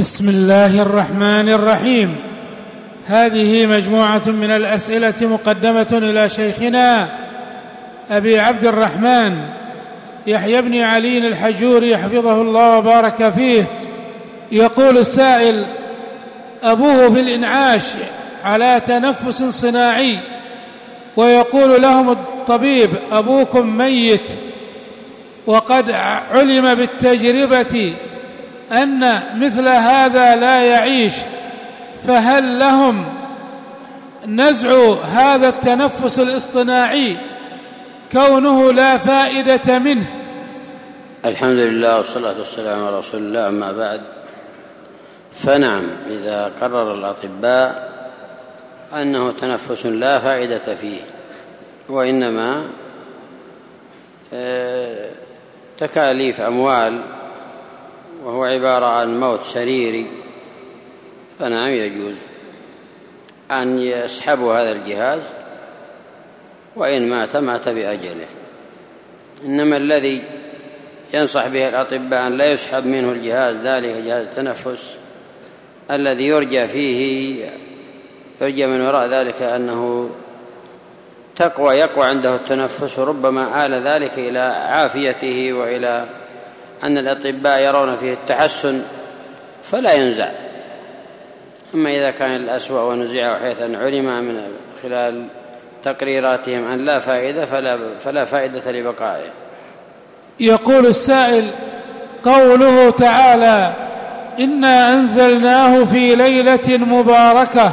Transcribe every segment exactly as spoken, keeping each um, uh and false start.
بسم الله الرحمن الرحيم. هذه مجموعة من الأسئلة مقدمة إلى شيخنا أبي عبد الرحمن يحيى بن علي الحجوري حفظه الله وبارك فيه. يقول السائل: أبوه في الإنعاش على تنفس صناعي، ويقول لهم الطبيب: أبوكم ميت، وقد علم بالتجربة أن مثل هذا لا يعيش، فهل لهم نزع هذا التنفس الاصطناعي كونه لا فائدة منه؟ الحمد لله والصلاة والسلام على رسول الله. أما بعد، فنعم، إذا قرر الأطباء أنه تنفس لا فائدة فيه وإنما تكاليف أموال وهو عبارة عن موت سريري، فنعم يجوز أن يسحبوا هذا الجهاز، وإن مات مات بأجله. إنما الذي ينصح به الأطباء أن لا يسحب منه الجهاز، ذلك جهاز التنفس الذي يرجى فيه يرجى من وراء ذلك أنه تقوى يقوى عنده التنفس، وربما آل ذلك إلى عافيته وإلى أن الأطباء يرون فيه التحسن فلا ينزع. أما إذا كان الأسوأ ونزعه حيث أن علم من خلال تقريراتهم أن لا فائدة فلا, فلا فائدة لبقائه. يقول السائل: قوله تعالى: إنا أنزلناه في ليلة مباركة،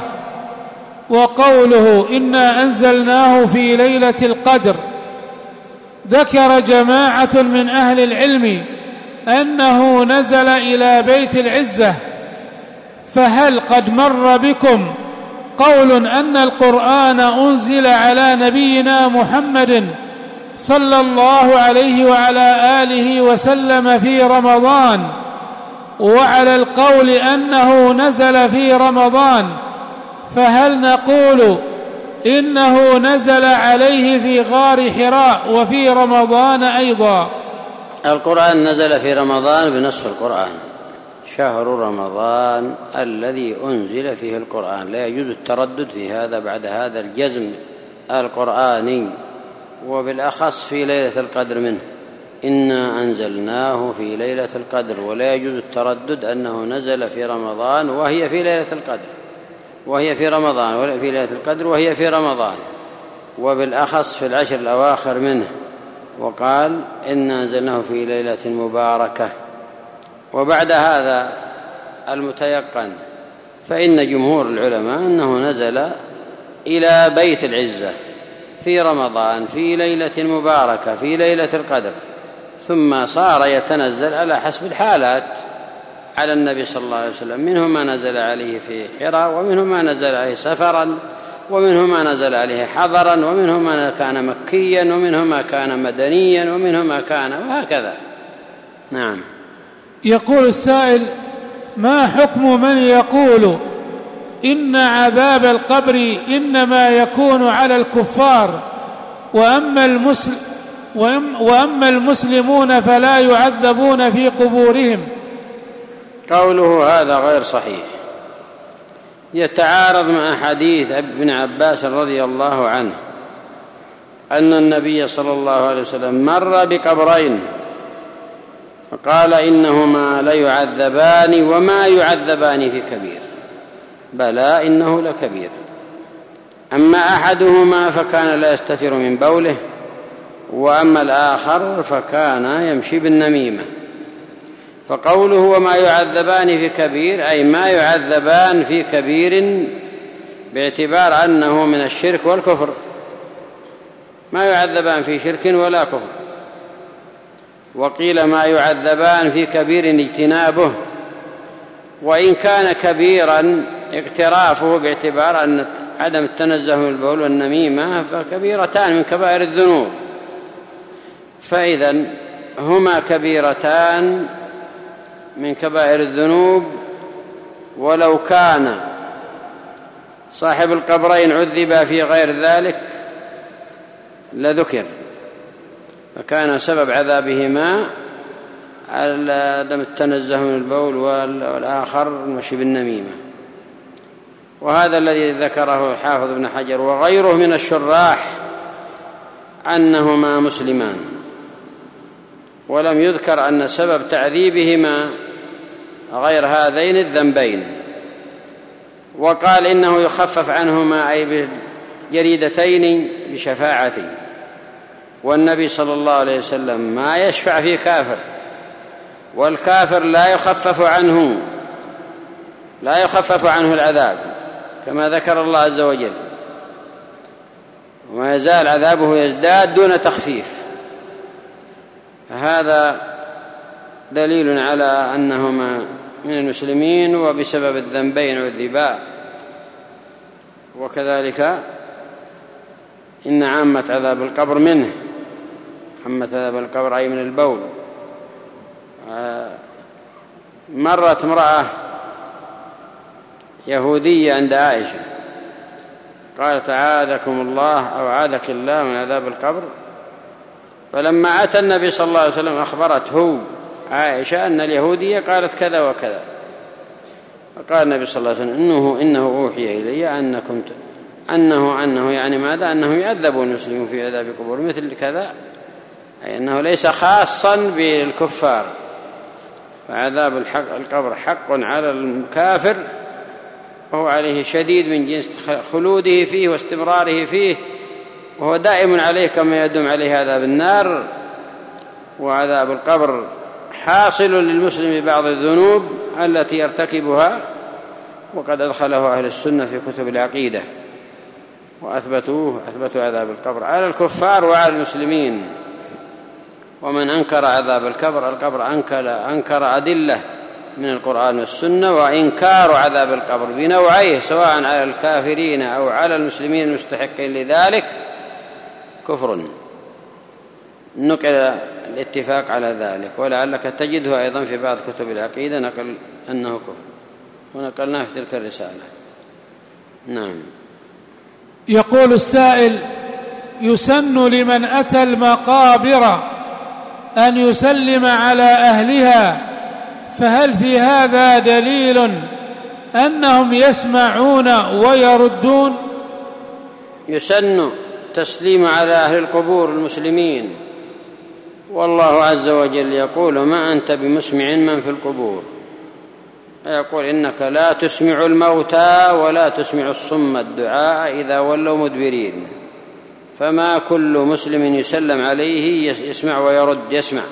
وقوله إنا أنزلناه في ليلة القدر، ذكر جماعة من أهل العلم أنه نزل إلى بيت العزة، فهل قد مر بكم قول أن القرآن أنزل على نبينا محمد صلى الله عليه وعلى آله وسلم في رمضان، وعلى القول أنه نزل في رمضان فهل نقول إنه نزل عليه في غار حراء وفي رمضان أيضا؟ القرآن نزل في رمضان بنص القرآن: شهر رمضان الذي أنزل فيه القرآن. لا يجوز التردد في هذا بعد هذا الجزم القرآني، وبالأخص في ليلة القدر منه: إنا أنزلناه في ليلة القدر. ولا يجوز التردد أنه نزل في رمضان وهي في ليلة القدر وهي في رمضان ولا في ليلة القدر وهي في رمضان، وبالأخص في العشر الأواخر منه. وقال: إنا أنزلناه في ليلة مباركة. وبعد هذا المتيقن فإن جمهور العلماء أنه نزل إلى بيت العزة في رمضان في ليلة مباركة في ليلة القدر، ثم صار يتنزل على حسب الحالات على النبي صلى الله عليه وسلم. منهم ما نزل عليه في حراء، ومنهم ما نزل عليه سفرا، ومنهم ما نزل عليه حضرا، ومنهم ما كان مكيا، ومنهم ما كان مدنيا، ومنهم ما كان، وهكذا. نعم. يقول السائل: ما حكم من يقول إن عذاب القبر إنما يكون على الكفار، وأما المسلم وأما المسلمون فلا يعذبون في قبورهم؟ قوله هذا غير صحيح، يتعارض مع حديث ابن عباس رضي الله عنه أن النبي صلى الله عليه وسلم مر بقبرين فقال: إنهما ليعذبان وما يعذبان في كبير. بلى، إنه لكبير. أما أحدهما فكان لا يستتر من بوله، وأما الآخر فكان يمشي بالنميمة. فقوله وما يعذبان في كبير أي ما يعذبان في كبير، باعتبار أنه من الشرك والكفر، ما يعذبان في شرك ولا كفر. وقيل ما يعذبان في كبير اجتنابه، وإن كان كبيرا اقترافه باعتبار أن عدم التنزه من البول والنميمة فكبيرتان من كبائر الذنوب، فإذن هما كبيرتان من كبائر الذنوب. ولو كان صاحب القبرين عذب في غير ذلك لذكر، فكان سبب عذابهما عدم التنزه من البول، والآخر المشي بالنميمة. وهذا الذي ذكره الحافظ ابن حجر وغيره من الشراح أنهما مسلمان، ولم يذكر أن سبب تعذيبهما غير هذين الذنبين. وقال إنه يخفف عنهما أي بجريدتين بشفاعتي، والنبي صلى الله عليه وسلم ما يشفع في كافر، والكافر لا يخفف عنه لا يخفف عنه العذاب كما ذكر الله عز وجل، وما يزال عذابه يزداد دون تخفيف. هذا دليل على أنهما من المسلمين وبسبب الذنبين عذبا. وكذلك إن عامة عذاب القبر منه، عامة عذاب القبر أي من البول. مرت امرأة يهودية عند عائشة قالت أعاذكم الله أو أعاذك الله من عذاب القبر، فلما أتى النبي صلى الله عليه وسلم أخبرته عائشة أن اليهودية قالت كذا وكذا، فقال النبي صلى الله عليه وسلم إنه, إنه أوحي إلي أنكم أنه أنه يعني ماذا أنهم يعذبون المسلمون في عذاب القبور مثل كذا، أي أنه ليس خاصا بالكفار، فعذاب الحق القبر حق على الكافر، وهو عليه شديد من جنس خلوده فيه واستمراره فيه، وهو دائم عليه كما يدوم عليه عذاب النار. وعذاب القبر حاصل للمسلم ببعض الذنوب التي يرتكبها، وقد أدخله أهل السنة في كتب العقيدة وأثبتوه أثبتوا عذاب القبر على الكفار وعلى المسلمين. ومن أنكر عذاب القبر القبر أنكر, أنكر أدلة من القرآن والسنة. وإنكار عذاب القبر بنوعيه سواء على الكافرين أو على المسلمين المستحقين لذلك كفر، نقل الاتفاق على ذلك، ولعلك تجده أيضا في بعض كتب العقيدة نقل أنه كفر، ونقلناه في تلك الرسالة. نعم. يقول السائل: يسن لمن أتى المقابر أن يسلم على أهلها، فهل في هذا دليل أنهم يسمعون ويردون؟ يسن تسليم على أهل القبور المسلمين، والله عز وجل يقول: ما أنت بمسمع من في القبور، يقول: إنك لا تسمع الموتى ولا تسمع الصم الدعاء إذا ولوا مدبرين. فما كل مسلم يسلم عليه يسمع ويرد يسمع،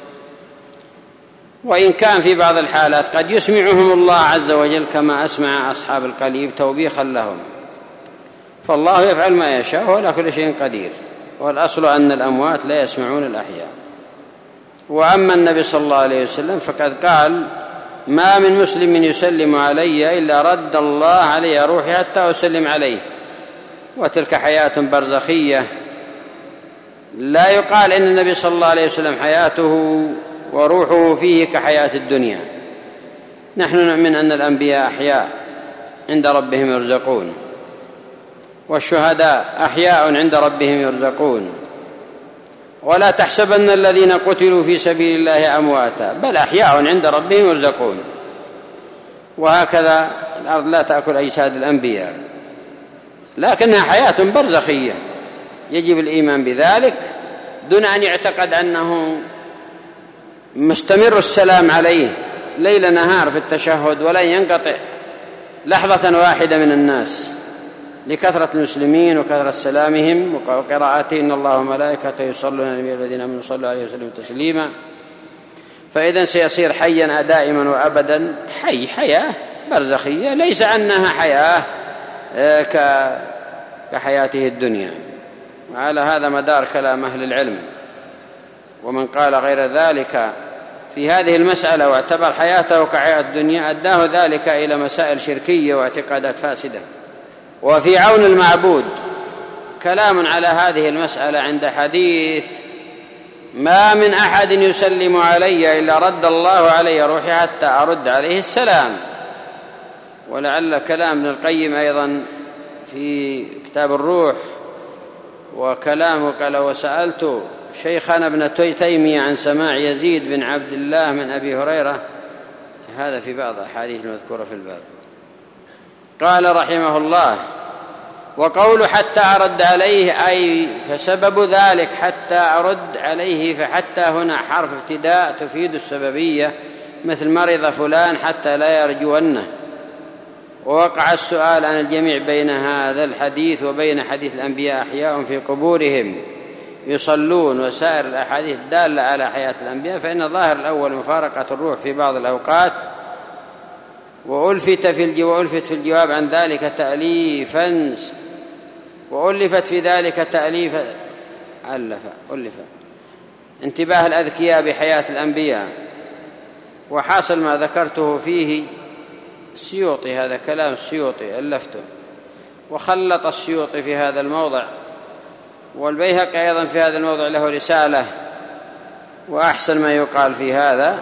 وإن كان في بعض الحالات قد يسمعهم الله عز وجل كما أسمع أصحاب القليب توبيخا لهم، فالله يفعل ما يشاء ولا كل شيء قدير، والأصل أن الأموات لا يسمعون الأحياء. وأما النبي صلى الله عليه وسلم فقد قال: ما من مسلم يسلم علي إلا رد الله علي روحي حتى أسلم عليه. وتلك حياة برزخية، لا يقال إن النبي صلى الله عليه وسلم حياته وروحه فيه كحياة الدنيا. نحن نؤمن أن الأنبياء أحياء عند ربهم يرزقون، والشهداء أحياء عند ربهم يرزقون، ولا تحسبن الذين قتلوا في سبيل الله أمواتا بل أحياء عند ربهم يرزقون. وهكذا الأرض لا تأكل أجساد الأنبياء، لكنها حياة برزخية يجب الإيمان بذلك دون أن يعتقد أنه مستمر السلام عليه ليل نهار في التشهد ولن ينقطع لحظة واحدة من الناس لكثرة المسلمين وكثرة سلامهم وقراءته: إن الله وملائكته يصلون على النبي الذين آمنوا صلوا عليه وسلموا تسليما. فإذا سيصير حيا دائما وأبدا، حي حياة برزخية، ليس أنها حياة كحياته الدنيا. وعلى هذا مدار كلام أهل العلم، ومن قال غير ذلك في هذه المسألة واعتبر حياته كحياة الدنيا أداه ذلك إلى مسائل شركية واعتقادات فاسدة. وفي عون المعبود كلام على هذه المسألة عند حديث: ما من أحد يسلم علي إلا رد الله علي روحي حتى أرد عليه السلام. ولعل كلام ابن القيم أيضا في كتاب الروح، وكلامه قال: وسألت شيخنا ابن تيمية عن سماع يزيد بن عبد الله من أبي هريرة، هذا في بعض الأحاديث المذكورة في الباب. قال رحمه الله: وقول حتى أرد عليه أي فسبب ذلك حتى أرد عليه، فحتى هنا حرف ابتداء تفيد السببية، مثل مرض فلان حتى لا يرجونه. ووقع السؤال عن الجميع بين هذا الحديث وبين حديث الأنبياء أحياء في قبورهم يصلون وسائر الأحاديث الدالة على حياة الأنبياء، فإن ظاهر الأول مفارقة الروح في بعض الأوقات، وألفت في الجواب, وألفت في الجواب عن ذلك تأليفا وألفت في ذلك تأليفا ألف ألف انتباه الأذكياء بحياة الأنبياء. وحاصل ما ذكرته فيه السيوطي، هذا كلام السيوطي ألفته، وخلط السيوطي في هذا الموضع، والبيهقي أيضا في هذا الموضع له رسالة. وأحسن ما يقال في هذا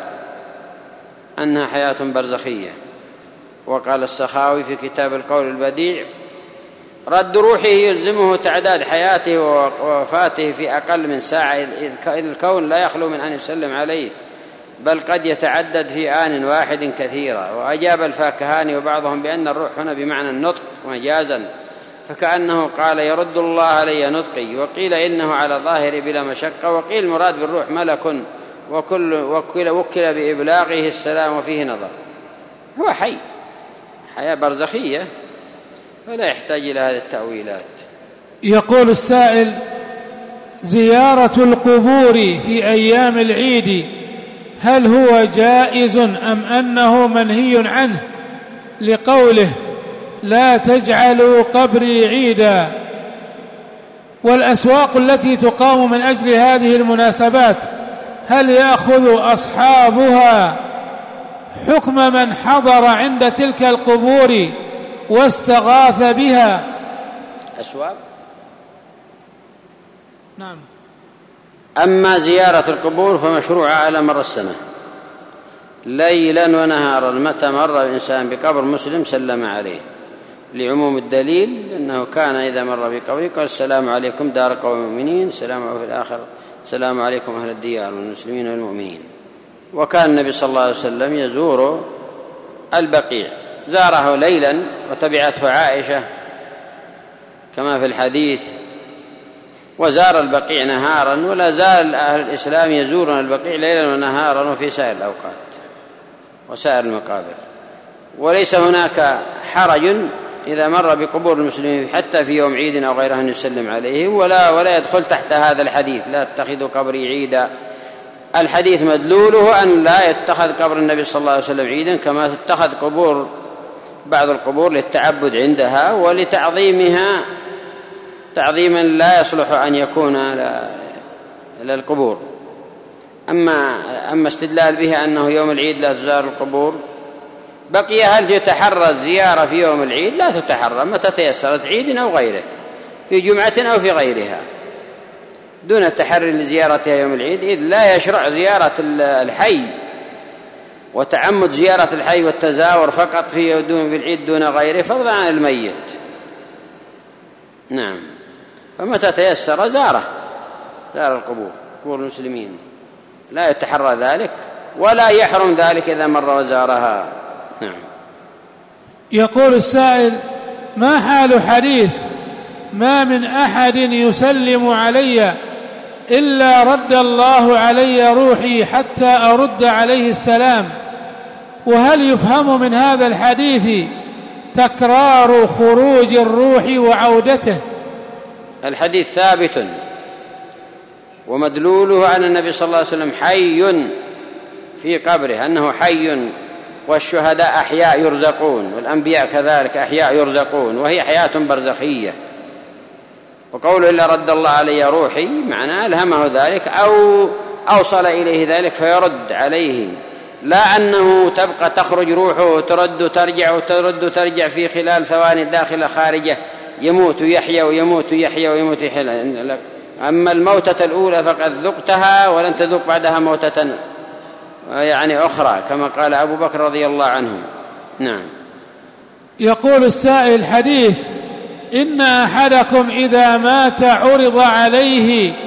أنها حياة برزخية. وقال السخاوي في كتاب القول البديع: رد روحه يلزمه تعداد حياته ووفاته في أقل من ساعة، إذ الكون لا يخلو من أن يسلم عليه، بل قد يتعدد في آن واحد كثيرا. وأجاب الفاكهاني وبعضهم بأن الروح هنا بمعنى النطق مجازا، فكأنه قال: يرد الله علي نطقي. وقيل إنه على ظاهر بلا مشقة، وقيل المراد بالروح ملك وكل وكل وكل بإبلاغه السلام، وفيه نظر. هو حي، حياة برزخية، فلا يحتاج إلى هذه التأويلات. يقول السائل: زيارة القبور في أيام العيد هل هو جائز أم أنه منهي عنه، لقوله: لا تجعلوا قبري عيدا؟ والأسواق التي تقام من أجل هذه المناسبات هل يأخذ أصحابها حكم من حضر عند تلك القبور واستغاث بها؟ أسواق؟ نعم. أما زيارة القبور فمشروعة على مر السنة ليلا ونهارا، متى مر الإنسان بقبر مسلم سلم عليه، لعموم الدليل أنه كان إذا مر بقبره قال: السلام عليكم دار قوم المؤمنين، السلام عليكم في الآخر، السلام عليكم أهل الديار والمسلمين والمؤمنين. وكان النبي صلى الله عليه وسلم يزور البقيع، زاره ليلا وتبعته عائشة كما في الحديث، وزار البقيع نهارا، ولا زال أهل الإسلام يزورون البقيع ليلا ونهارا وفي سائر الأوقات وسائر المقابر. وليس هناك حرج إذا مر بقبور المسلمين حتى في يوم عيد أو غيره أن يسلم عليهم، ولا ولا يدخل تحت هذا الحديث: لا تتخذوا قبري عيدا. الحديث مدلوله أن لا يتخذ قبر النبي صلى الله عليه وسلم عيدا، كما تتخذ قبور بعض القبور للتعبد عندها ولتعظيمها تعظيما لا يصلح أن يكون للقبور. أما أما استدلال به أنه يوم العيد لا تزار القبور، بقي هل يتحرى الزيارة في يوم العيد؟ لا تتحرى، متى تيسرت، عيد أو غيره، في جمعة أو في غيرها، دون التحري لزيارتها يوم العيد، إذ لا يشرع زيارة الحي وتعمد زيارة الحي والتزاور فقط في دون في العيد دون غيره، فضلا عن الميت. نعم. فمتى تيسر زاره، زار القبور، قبور المسلمين، لا يتحرى ذلك ولا يحرم ذلك إذا مر وزارها. نعم. يقول السائل: ما حال حديث ما من أحد يسلم علي إلا رد الله علي روحي حتى أرد عليه السلام؟ وهل يفهم من هذا الحديث تكرار خروج الروح وعودته؟ الحديث ثابت، ومدلوله أن النبي صلى الله عليه وسلم حي في قبره، أنه حي، والشهداء أحياء يرزقون، والأنبياء كذلك أحياء يرزقون، وهي حياة برزخية. وقوله إلا رد الله علي روحي معناه ألهمه ذلك أو أوصل إليه ذلك فيرد عليه، لا أنه تبقى تخرج روحه ترد ترجع وترد ترجع في خلال ثواني داخل خارجة، يموت يحيى ويموت يحيى ويموت يحيى. أما الموتة الأولى فقد ذقتها ولن تذوق بعدها موتة يعني أخرى، كما قال أبو بكر رضي الله عنه. نعم. يقول السائل: حديث إن أحدكم إذا مات عرض عليه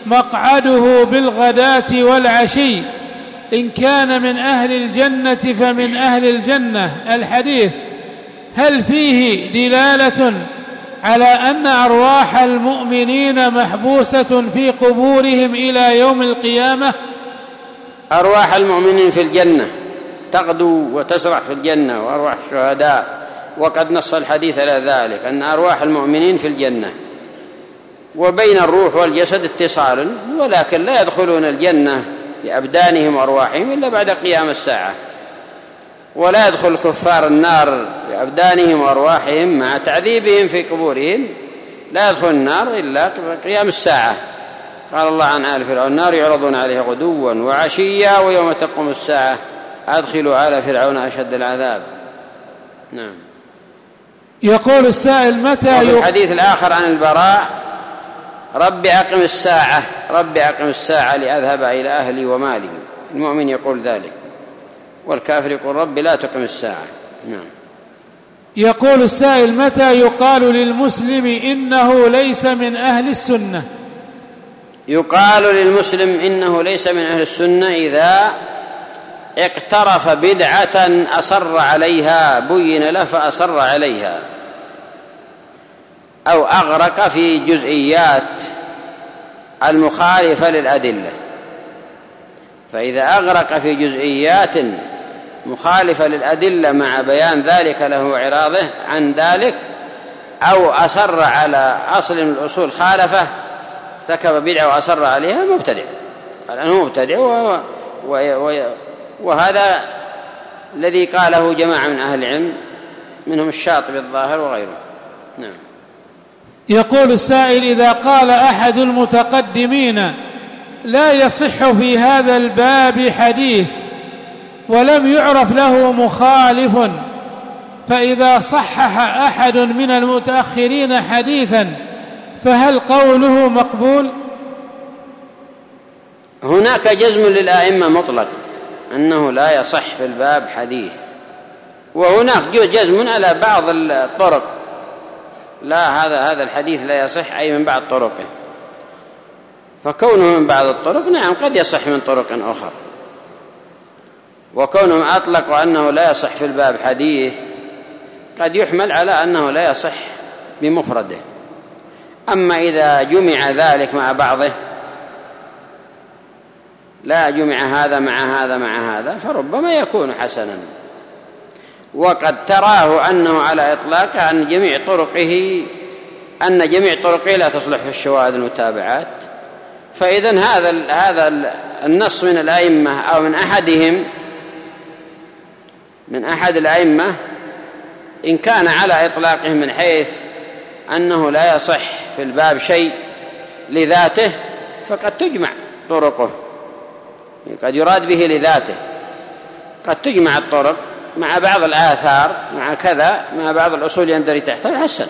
مقعده بالغداة والعشي، إن كان من أهل الجنة فمن أهل الجنة. الحديث هل فيه دلالة على أن أرواح المؤمنين محبوسة في قبورهم إلى يوم القيامة؟ أرواح المؤمنين في الجنة تغدو وتسرح في الجنة، وأرواح الشهداء، وقد نص الحديث على ذلك أن أرواح المؤمنين في الجنة، وبين الروح والجسد اتصال، ولكن لا يدخلون الجنة بأبدانهم وأرواحهم إلا بعد قيام الساعة، ولا يدخل كفار النار بأبدانهم وأرواحهم مع تعذيبهم في قبورهم، لا يدخل النار إلا قيام الساعة. قال الله عن آل فرعون: النار يعرضون عليها غدوا وعشيا ويوم تقوم الساعة أدخلوا آل فرعون أشد العذاب. نعم. يقول السائل: متى وفي الحديث الآخر عن البراء: رب أقم الساعة رب أقم الساعة لأذهب إلى أهلي ومالي. المؤمن يقول ذلك، والكافر يقول: رب لا تقم الساعة. نعم. يقول السائل: متى يقال للمسلم إنه ليس من أهل السنة؟ يقال للمسلم إنه ليس من أهل السنة إذا اقترف بدعة أصر عليها، بين له فأصر عليها، أو أغرق في جزئيات المخالفة للأدلة. فإذا أغرق في جزئيات مخالفة للأدلة مع بيان ذلك له وإعراضه عن ذلك، أو أصر على أصل من الأصول خالفه، ارتكب بدعة وأصر عليها، مبتدع. قال أنه مبتدع، و... و... و... وهذا الذي قاله جماعة من أهل العلم، منهم الشاطبي الظاهر وغيره. نعم. يقول السائل: إذا قال أحد المتقدمين لا يصح في هذا الباب حديث ولم يعرف له مخالف، فإذا صحح أحد من المتأخرين حديثا فهل قوله مقبول؟ هناك جزم للآئمة مطلق أنه لا يصح في الباب حديث، وهناك جزم على بعض الطرق، لا هذا هذا الحديث لا يصح أي من بعض طرقه. فكونه من بعض الطرق نعم قد يصح من طرق أخرى، وكونهم أطلقوا أنه لا يصح في الباب حديث قد يحمل على أنه لا يصح بمفرده. أما إذا جمع ذلك مع بعضه، لا جمع هذا مع هذا مع هذا، فربما يكون حسنا. وقد تراه أنه على إطلاقه أن جميع طرقه أن جميع طرقه لا تصلح في الشواهد المتابعات. فإذن هذا هذا النص من الأئمة أو من أحدهم من أحد الأئمة إن كان على إطلاقه من حيث أنه لا يصح في الباب شيء لذاته، فقد تجمع طرقه، قد يراد به لذاته، قد تجمع الطرق مع بعض الآثار مع كذا مع بعض الأصول يندرج تحتها حسن.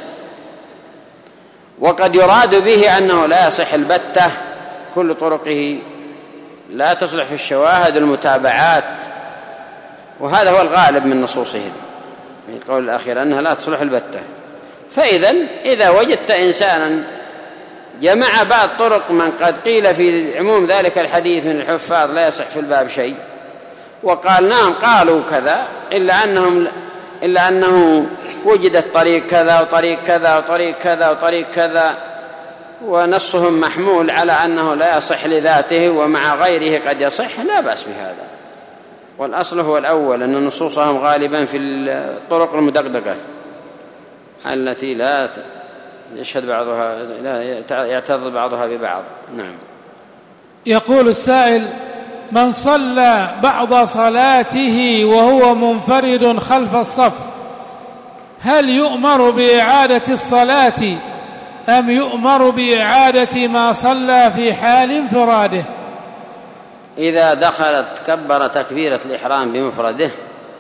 وقد يراد به أنه لا يصح البتة، كل طرقه لا تصلح في الشواهد المتابعات، وهذا هو الغالب من نصوصهم في القول الأخير أنها لا تصلح البتة. فإذا إذا وجدت إنسانا جمع بعض طرق من قد قيل في عموم ذلك الحديث من الحفاظ لا يصح في الباب شيء، وقال نعم قالوا كذا، إلا أنهم إلا أنه وجدت طريق كذا وطريق كذا وطريق كذا وطريق كذا، ونصهم محمول على أنه لا يصح لذاته ومع غيره قد يصح، لا بأس بهذا. والأصل هو الأول أن نصوصهم غالبا في الطرق المدقدقة التي لا يشهد بعضها لا يعترض بعضها ببعض. نعم. يقول السائل: من صلى بعض صلاته وهو منفرد خلف الصف هل يؤمر بإعادة الصلاة أم يؤمر بإعادة ما صلى في حال انفراده؟ إذا دخلت كبر تكبيرة الإحرام بمفرده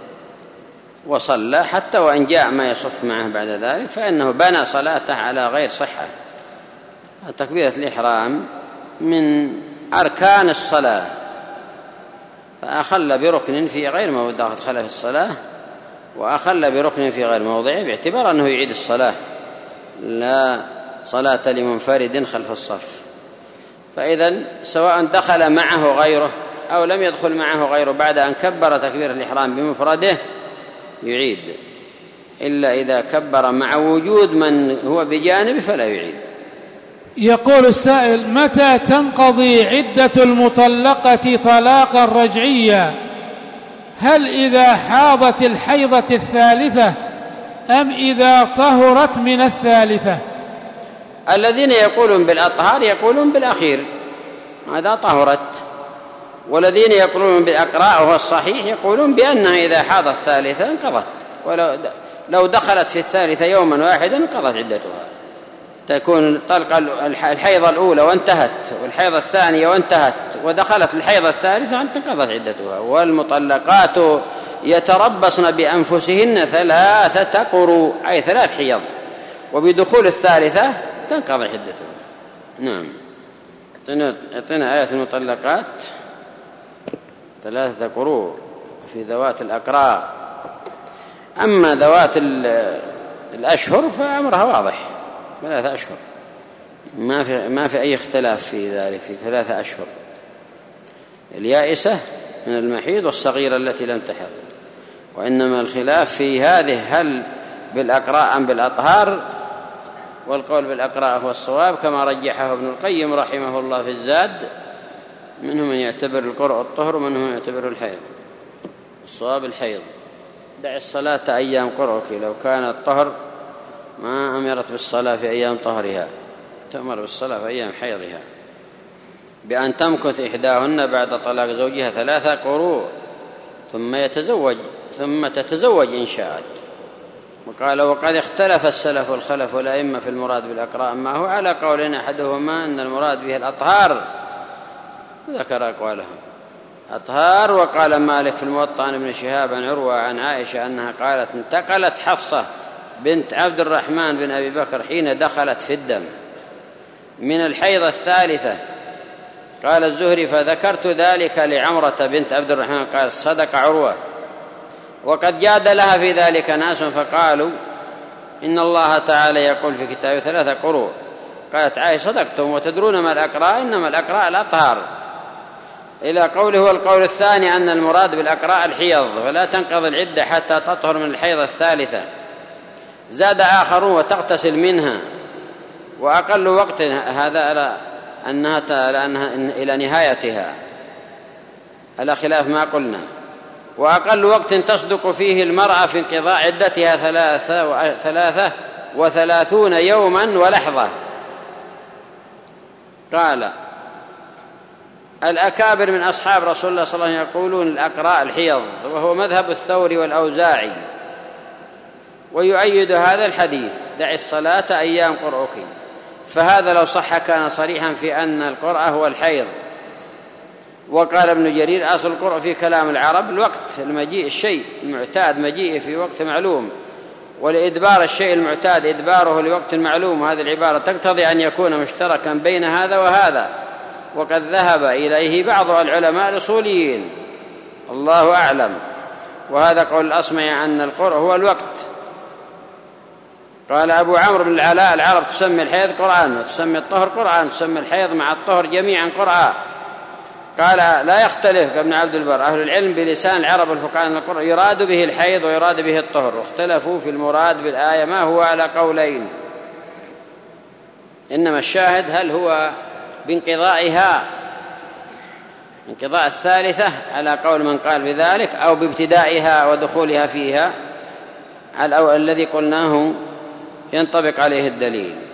وصلى حتى وإن جاء ما يصف معه بعد ذلك فإنه بنى صلاته على غير صحة. تكبيرة الإحرام من أركان الصلاة، فأخل بركن في غير موضع خلف الصلاة وأخل بركن في غير موضعه باعتبار أنه يعيد الصلاة، لا صلاة لمنفرد خلف الصف. فإذا سواء دخل معه غيره أو لم يدخل معه غيره بعد أن كبر تكبيرة الإحرام بمفرده يعيد، إلا إذا كبر مع وجود من هو بجانبه فلا يعيد. يقول السائل: متى تنقضي عدة المطلقة طلاقا رجعيا؟ هل إذا حاضت الحيضة الثالثة أم إذا طهرت من الثالثة؟ الذين يقولون بالأطهار يقولون بالأخير هذا طهرت، والذين يقولون بالأقراء وهو الصحيح يقولون بأنها إذا حاضت الثالثة انقضت، ولو لو دخلت في الثالثة يوما واحدا انقضت عدتها. تكون طلق الحيضة الأولى وانتهت والحيضة الثانية وانتهت ودخلت الحيضة الثالثة انقضت عدتها. والمطلقات يتربصن بأنفسهن ثلاثة قروء أي ثلاث حيض، وبدخول الثالثة تنقضي عدتها. نعم. اعطينا آية المطلقات ثلاثة قروء في ذوات الأقراء. أما ذوات الأشهر فأمرها واضح، ثلاثة أشهر ما في ما في أي اختلاف في ذلك، في ثلاثة أشهر: اليائسة من المحيض والصغيرة التي لم تحض. وإنما الخلاف في هذه هل بالأقراء أم بالأطهار، والقول بالأقراء هو الصواب كما رجحه ابن القيم رحمه الله في الزاد. منهم من يعتبر القرء الطهر ومنهم من يعتبر الحيض. الصواب الحيض. دع الصلاة أيام قرءك، لو كان الطهر ما أمرت بالصلاة في أيام طهرها، تأمر بالصلاة في أيام حيضها، بأن تمكث إحداهن بعد طلاق زوجها ثلاثة قروء ثم يتزوج ثم تتزوج إن شاءت. وقال: وقد اختلف السلف والخلف والأئمة في المراد بالأقراء، ما هو على قولين أحدهما أن المراد به الأطهار، ذكر أقوالهم أطهار. وقال مالك في الموطأ عن ابن شهاب عن عروة عن عائشة أنها قالت: انتقلت حفصة بنت عبد الرحمن بن أبي بكر حين دخلت في الدم من الحيضة الثالثة. قال الزهري: فذكرت ذلك لعمرة بنت عبد الرحمن، قال: صدق عروة. وقد جاد لها في ذلك ناس فقالوا: إن الله تعالى يقول في كتابه ثلاثة قروء. قالت عائشة: صدقتم، وتدرون ما الأقراء؟ إنما الأقراء الأطهار، إلى قوله. والقول الثاني أن المراد بالأقراء الحيض، فلا تنقضي العدة حتى تطهر من الحيضة الثالثة. زاد آخرون: وتغتسل منها، وأقل وقت هذا على أنها إلى نهايتها على خلاف ما قلنا. وأقل وقت تصدق فيه المرأة في انقضاء عدتها ثلاثة, ثلاثة وثلاثون يوما ولحظة. قال الأكابر من أصحاب رسول الله صلى الله عليه وسلم يقولون الأقراء الحيض، وهو مذهب الثوري والأوزاعي، ويؤيد هذا الحديث: دع الصلاة أيام قرؤك. فهذا لو صح كان صريحا في أن القرء هو الحيض. وقال ابن جرير: أصل القرء في كلام العرب الوقت، المجيء الشيء المعتاد مجيئه في وقت معلوم، ولإدبار الشيء المعتاد إدباره لوقت معلوم. وهذه العبارة تقتضي أن يكون مشتركا بين هذا وهذا، وقد ذهب إليه بعض العلماء الأصوليين، الله أعلم. وهذا قول الأصمعي أن القرء هو الوقت. قال أبو عمرو بن العلاء: العرب تسمي الحيض قرآن، وتسمي الطهر قرآن، تسمي الحيض مع الطهر جميعا قرآن. قال لا يختلف ابن عبد البر أهل العلم بلسان العرب والفقهاء أن القرآن يراد به الحيض ويراد به الطهر، واختلفوا في المراد بالآية، ما هو على قولين. إنما الشاهد هل هو بانقضائها، انقضاء الثالثة على قول من قال بذلك، أو بابتدائها ودخولها فيها، على الذي قلناه ينطبق عليه الدليل.